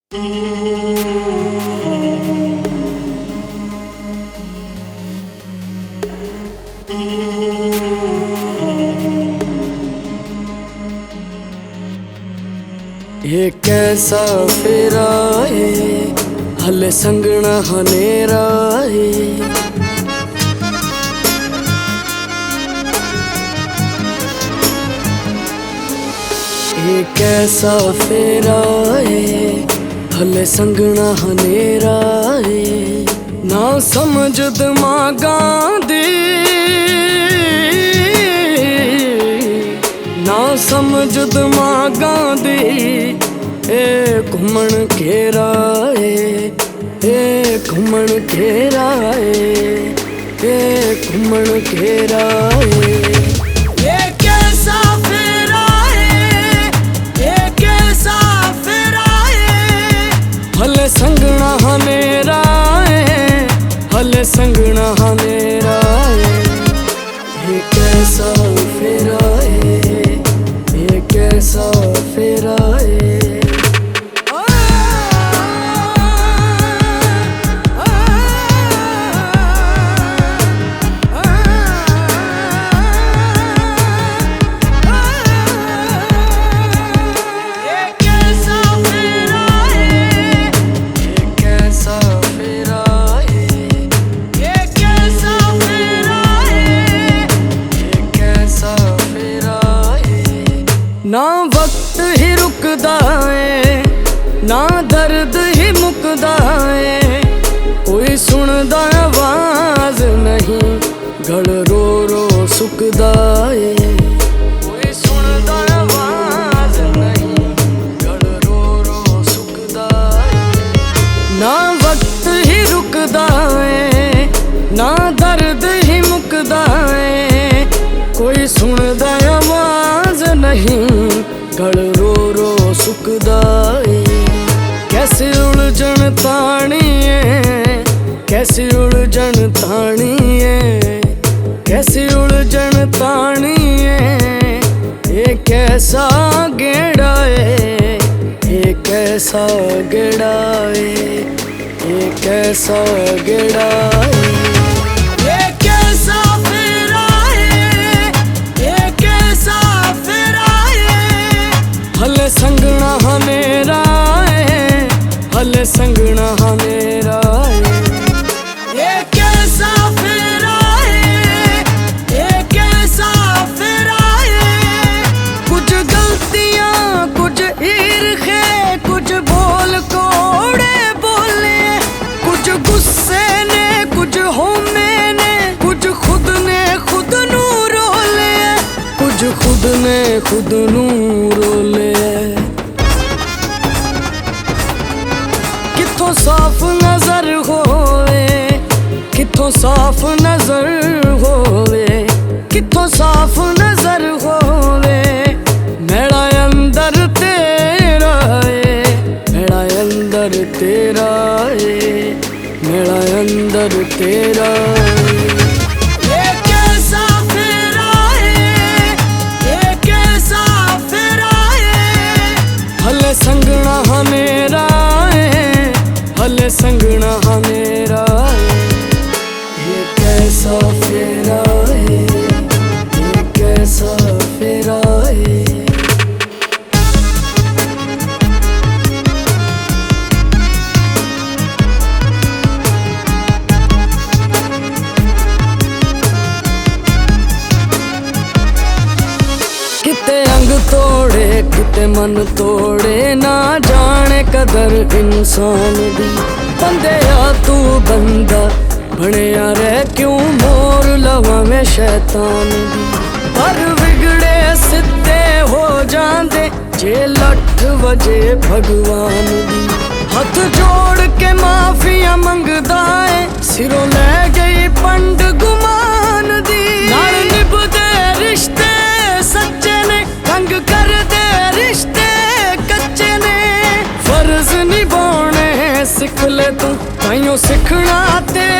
ये कैसा फेरा है, हले संगना हनेरा है। ये कैसा फेरा है, हले संगना हनेरा है। ना समझ दिमागा दी, ना समझ दिमागा दी। ए घुमन घेरा है, ए घुमन घेरा है, ए घुमन घेरा है। ये कैसा फेरा है, ये कैसा फेरा है, हले संगना हनेरा है, हले संगना हनेरा है। ये कैसा फेरा है, ये कैसा फेरा है। ना वक्त ही रुकदा है, ना दर्द ही मुकदा है। कोई सुनदा आवाज नहीं, गल रो रो सुकदा है। कोई सुनदा आवाज नहीं, गल रो रो सुकदा है। ना वक्त ही रुकदा है, ना दर्द ही मुकदा है। कोई सुनदा आवाज नहीं, गल रो रो सुकदा है। कैसी उलझन तानी है, कैसी उलझन तानी है, कैसी उलझन तानी है। ये कैसा गेड़ा है, ये कैसा गेड़ा है, ये कैसा गेड़ा है। हले संगना हनेरा है, हले संगना हनेरा है। ये कैसा फेरा है, ये कैसा फेरा है। कुछ गलतियां, कुछ ईर्खे, कुछ बोल कोड़े बोले। कुछ गुस्से ने, कुछ होमे ने, कुछ खुद ने खुद नू रोले। कुछ खुद ने खुद नू रोले। किथों साफ नजर होवे, किथों साफ नजर होवे, किथों साफ नजर होवे। मेरा अंदर तेरा है, मेरा अंदर तेरा है, मेरा अंदर तेरा है। हले संगना हनेरा है, हले संगना हनेरा है। ये कैसा फेरा है, ये कैसा फेरा है। किते अंग तोड़े, किते मन तोड़े, ना जाने कदर इंसान दी। बंदेया तू बंदा बनिया रह, क्यों मोर लवा में शैतान दी। पर बिगड़े सिद्धे हो जांदे, जे लठ वजे भगवान दी। हथ जोड़ के माफिया मंगदा है, सिरों ले गई पंड गुमान दी। नाल निभदे रिश्ते सच्चे ने, तंग कर दे रिश्ते कच्चे ने। फर्ज निभाने सिख ले तू, ताइयों सिखना ते